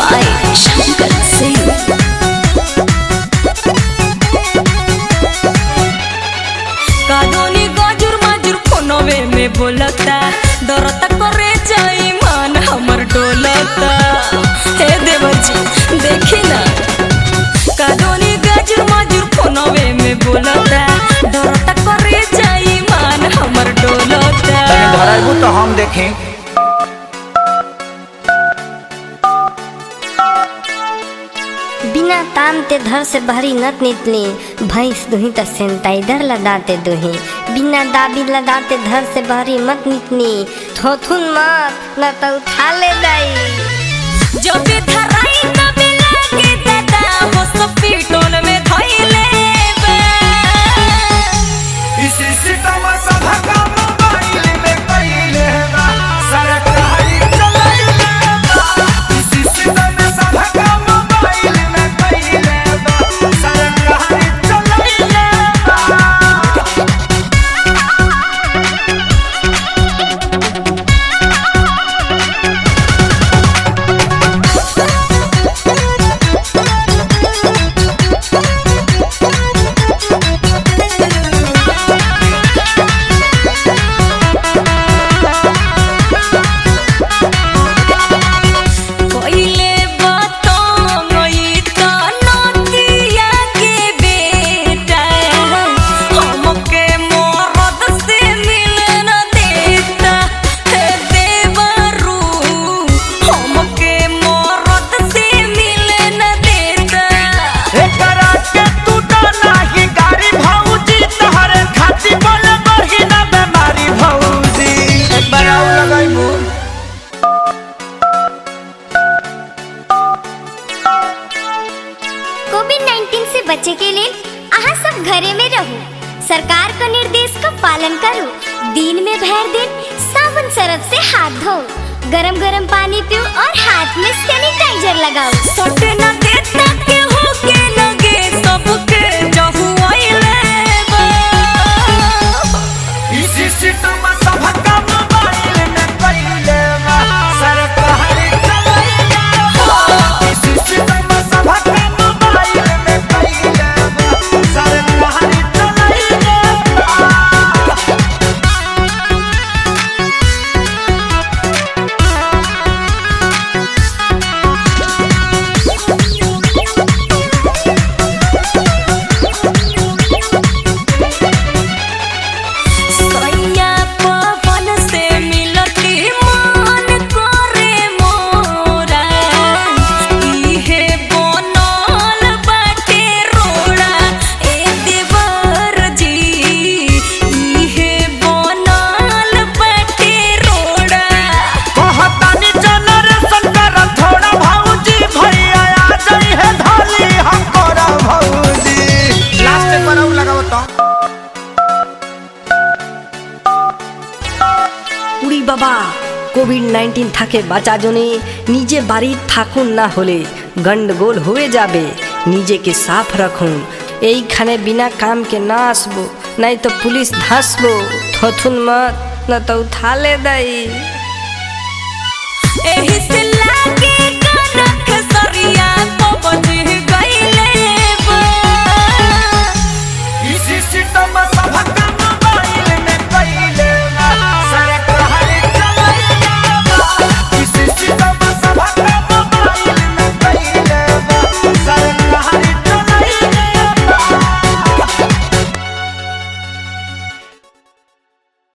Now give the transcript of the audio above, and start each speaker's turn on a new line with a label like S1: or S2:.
S1: by Shankar Singh.
S2: कादोनी गाजुर माजुर फोनवे में बोलता डरता करे जाई मान हमर डोलता। हे देवर जी देखी ना कादोनी गाजुर माजुर फोनवे में बोलता डरता करे जाई मान हमर डोलता।
S3: धराइबू तो हम देखें।
S4: बिना ताम ते धर से भरी नत नितली भैंस दुही त सेंटाइडर लदाते दुही बिना दाबी लदाते धर से भरी मत नितनी थोथुन मत न तो उठा ले दाई
S2: जो भी धराई तबे लागे दादा हो सब पीटोन में धइले बे।
S3: इसी सितम सभा का मोबाइल में कइले बा सरकारी चलइले बा। इसी सितम सभा का मोबाइल में कइले बा सरकारी चलइले बा।
S2: कोइले बातों गई तो नदिया के बेटा हमके मरद से मिले न देता। हे देवरू हमके मरद से मिले न देता।
S3: एकरा के तू डाला ही गाड़ी भौजी तोहरे खाती बोले बढ़ी ना बेमारी भौजी। एक बार आउ लगाइबू।
S4: कोविड-19 से बचे के लिए आहा सब घरे में रहू सरकार का निर्देश का पालन करो दिन में भर दिन साबुन सरफ से हाथ धो गरम गरम पानी पियो और हाथ में सैनिटाइजर लगाओ।
S2: सटे न देता के हो के लगे सबके जहु आइले बा।
S3: इसी सितम सभा का मोबाइल में कइले बा सरकारी चलइले बा। इसी सितम सभा का मोबाइल में कइले बा सरकारी चलइले बा।
S2: सैया पवन से मिलती मन करे मोरा इहे बनल बाटे रोड़ा। ए देवर जी इहे बनल बाटे रोड़ा।
S3: कहतानी जनरेशन कर थोड़ा भौजी भैया आ जाई है धाली हम करा भौजी। लास्ट पर आउ लगाओ तो
S5: উড়ি বাবা কোভিড-19 থাকে বাঁচা জনে নিজে বাড়ি থাকুন না হলে গন্ডগোল হয়ে যাবে নিজেকে সাফ রাখুন এইখানে বিনা কাম के ना আসবো নাই তো পুলিশ ধাসবো থথুন মত না তো উঠালে দাই।
S2: एही से लागे कनक सरिया तो बज गइले बा।
S3: इसी सितम